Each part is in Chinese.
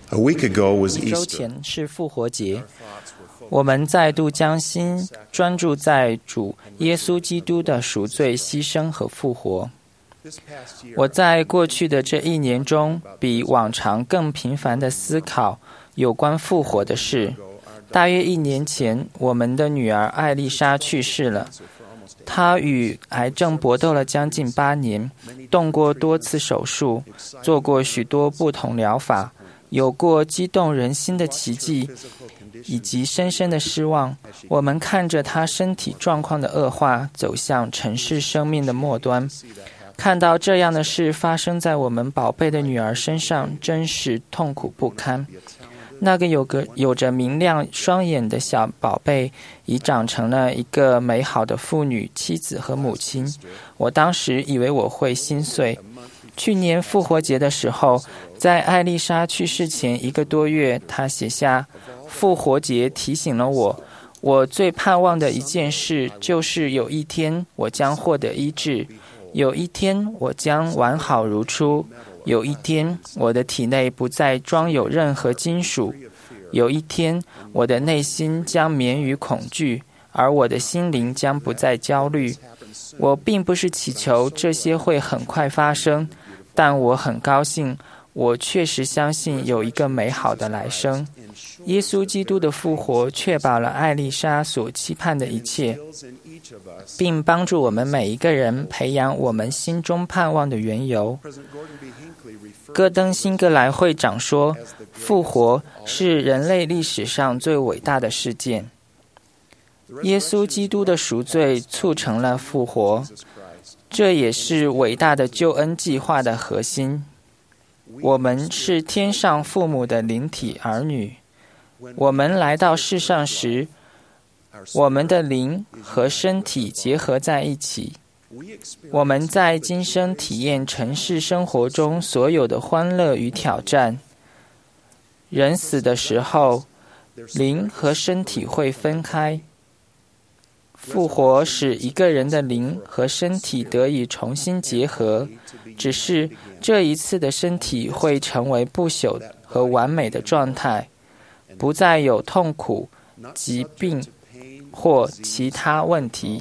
A week ago was 一周 Easter. 前是复活节，我们再度将心专注在主耶稣基督的赎罪、牺牲和复活。我在过去的这一年中，比往常更频繁地思考有关复活的事。大约1年前，我们的女儿艾丽莎去世了。她与癌症搏斗了将近8年，动过多次手术，做过许多不同疗法，有过激动人心的奇迹，以及深深的失望。我们看着她身体状况的恶化，走向尘世生命的末端。看到这样的事发生在我们宝贝的女儿身上，真是痛苦不堪。那个有着明亮双眼的小宝贝，已长成了一个美好的妇女、妻子和母亲。我当时以为我会心碎。去年复活节的时候，在艾丽莎去世前1个多月，她写下：复活节提醒了我，我最盼望的一件事就是有一天我将获得医治，有一天我将完好如初，有一天我的体内不再装有任何金属，有一天我的内心将免于恐惧，而我的心灵将不再焦虑。我并不是祈求这些会很快发生，但我很高兴，我确实相信有一个美好的来生。耶稣基督的复活确保了艾丽莎所期盼的一切，并帮助我们每一个人培养我们心中盼望的缘由。戈登辛格莱会长说，复活是人类历史上最伟大的事件。耶稣基督的赎罪促成了复活，这也是伟大的救恩计划的核心。我们是天上父母的灵体儿女，我们来到世上时，我们的灵和身体结合在一起。我们在今生体验尘世生活中所有的欢乐与挑战。人死的时候，灵和身体会分开。复活使一个人的灵和身体得以重新结合，只是这一次的身体会成为不朽和完美的状态，不再有痛苦、疾病或其他问题。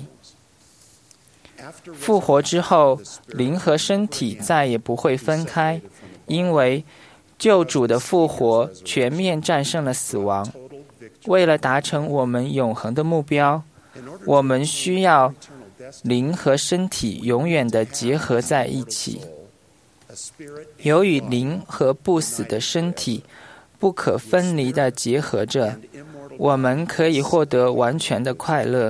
复活之后，灵和身体再也不会分开，因为救主的复活全面战胜了死亡。为了达成我们永恒的目标，我们需要灵和身体永远地结合在一起。由于灵和不死的身体不可分离地结合着，我们可以获得完全的快乐。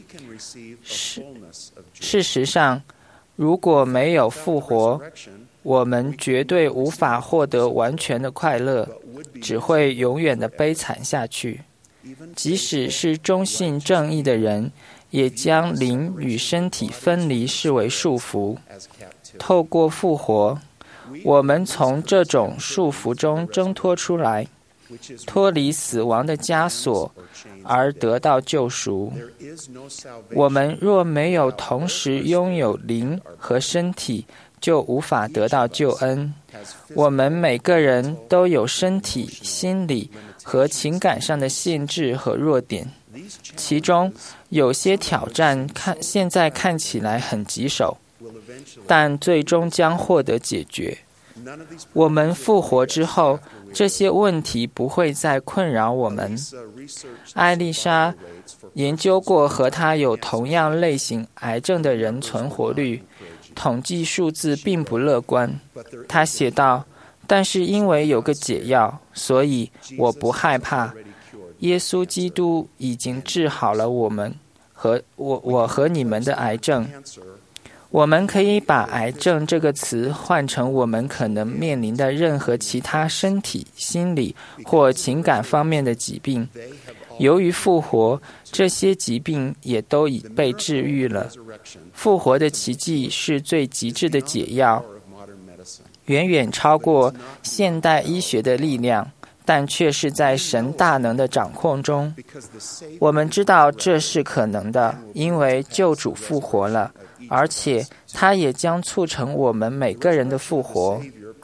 事实上，如果没有复活，我们绝对无法获得完全的快乐，只会永远的悲惨下去。即使是忠信正义的人，也将灵与身体分离视为束缚。透过复活，我们从这种束缚中挣脱出来，脱离死亡的枷锁，而得到救赎。我们若没有同时拥有灵和身体，就无法得到救恩。我们每个人都有身体、心理和情感上的限制和弱点，其中有些挑战现在看起来很棘手，但最终将获得解决。我们复活之后，这些问题不会再困扰我们。艾丽莎研究过和她有同样类型癌症的人存活率，统计数字并不乐观。她写道：但是因为有个解药，所以我不害怕。耶稣基督已经治好了我和你们的癌症。我们可以把癌症这个词换成我们可能面临的任何其他身体、心理或情感方面的疾病。由于复活，这些疾病也都已被治愈了。复活的奇迹是最极致的解药，远远超过现代医学的力量，但却是在神大能的掌控中。我们知道这是可能的，因为救主复活了，而且他也将促成我们每个人的复活。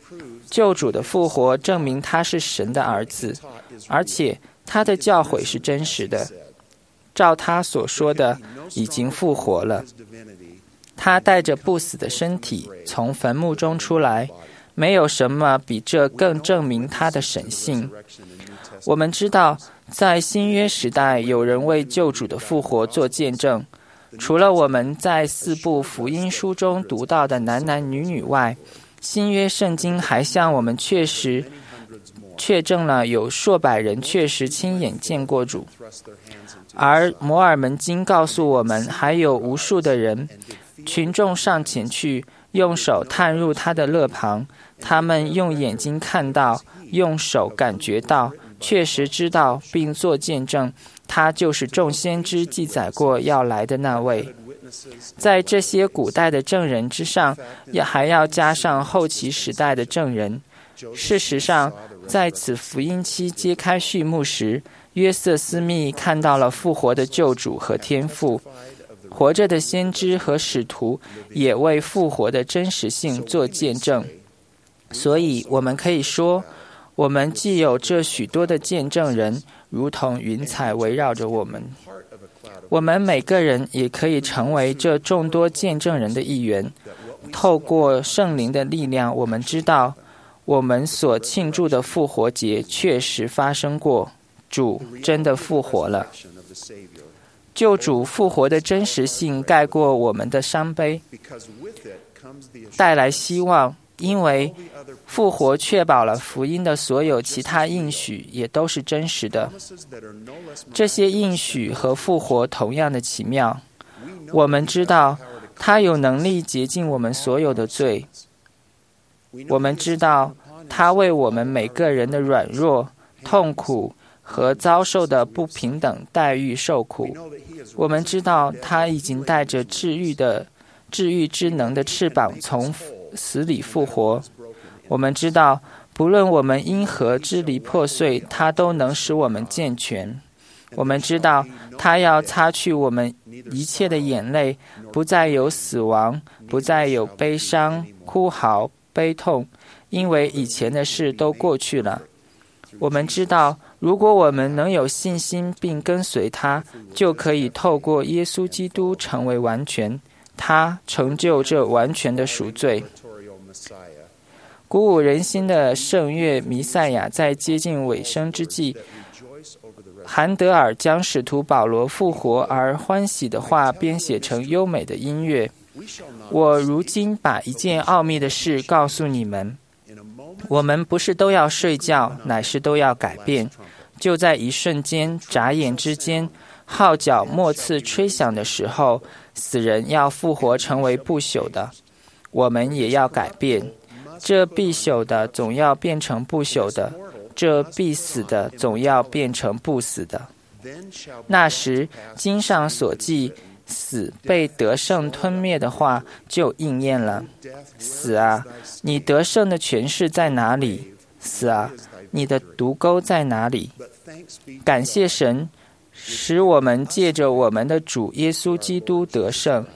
救主的复活证明他是神的儿子，而且他的教诲是真实的，照他所说的已经复活了。他带着不死的身体从坟墓中出来，没有什么比这更证明他的神性。我们知道，在新约时代，有人为救主的复活做见证。除了我们在4部福音书中读到的男男女女外，新约圣经还向我们确证了有数百人确实亲眼见过主。而摩尔门经告诉我们，还有无数的人，群众上前去，用手探入他的肋旁，他们用眼睛看到，用手感觉到，确实知道并作见证，他就是众先知记载过要来的那位。在这些古代的证人之上，还要加上后期时代的证人。事实上，在此福音期揭开序幕时，约瑟斯密看到了复活的救主和天父。活着的先知和使徒也为复活的真实性做见证。所以我们可以说，我们既有这许多的见证人，如同云彩围绕着我们。我们每个人也可以成为这众多见证人的一员。透过圣灵的力量，我们知道我们所庆祝的复活节确实发生过，主真的复活了。救主复活的真实性盖过我们的伤悲，带来希望，因为复活确保了福音的所有其他应许也都是真实的。这些应许和复活同样的奇妙。我们知道他有能力洁净我们所有的罪。我们知道他为我们每个人的软弱、痛苦和遭受的不平等待遇受苦。我们知道他已经带着治愈之能的翅膀从死里复活。我们知道不论我们因何支离破碎，他都能使我们健全。我们知道他要擦去我们一切的眼泪，不再有死亡，不再有悲伤、哭嚎、悲痛，因为以前的事都过去了。我们知道如果我们能有信心并跟随他，就可以透过耶稣基督成为完全，他成就这完全的赎罪。鼓舞人心的圣乐弥赛亚在接近尾声之际，韩德尔将使徒保罗复活而欢喜的话编写成优美的音乐。我如今把一件奥秘的事告诉你们，我们不是都要睡觉，乃是都要改变。就在一瞬间，眨眼之间，号角末次吹响的时候，死人要复活成为不朽的，我们也要改变。这必朽的总要变成不朽的，这必死的总要变成不死的。那时经上所记死被得胜吞灭的话就应验了。死啊，你得胜的权势在哪里？死啊，你的毒钩在哪里？感谢神，使我们借着我们的主耶稣基督得胜。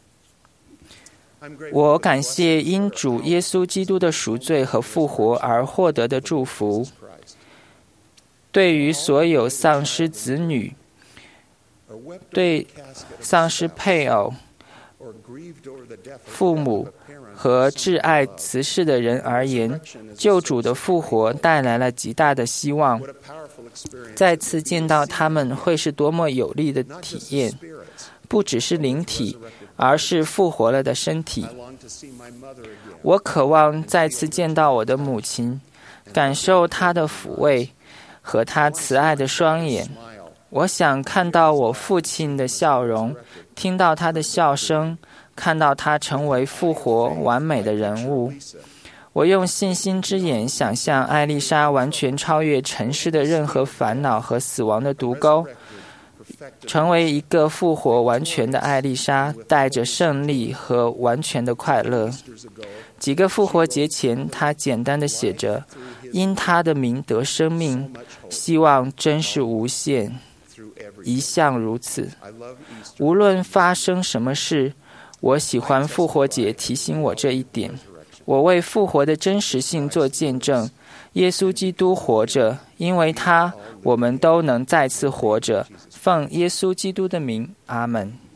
我感谢因主耶稣基督的赎罪和复活而获得的祝福。对于所有丧失子女、对丧失配偶、父母和挚爱辞世的人而言，救主的复活带来了极大的希望。再次见到他们会是多么有利的体验，不只是灵体，而是复活了的身体。我渴望再次见到我的母亲，感受她的抚慰和她慈爱的双眼。我想看到我父亲的笑容，听到他的笑声，看到他成为复活完美的人物。我用信心之眼想象艾丽莎完全超越尘世的任何烦恼和死亡的毒钩，成为一个复活完全的艾丽莎，带着胜利和完全的快乐。几个复活节前，她简单的写着：因他的名得生命，希望真是无限，一向如此。无论发生什么事，我喜欢复活节提醒我这一点。 我为复活的真实性做见证。耶稣基督活着，因为他，我们都能再次活着。奉耶稣基督的名，阿们。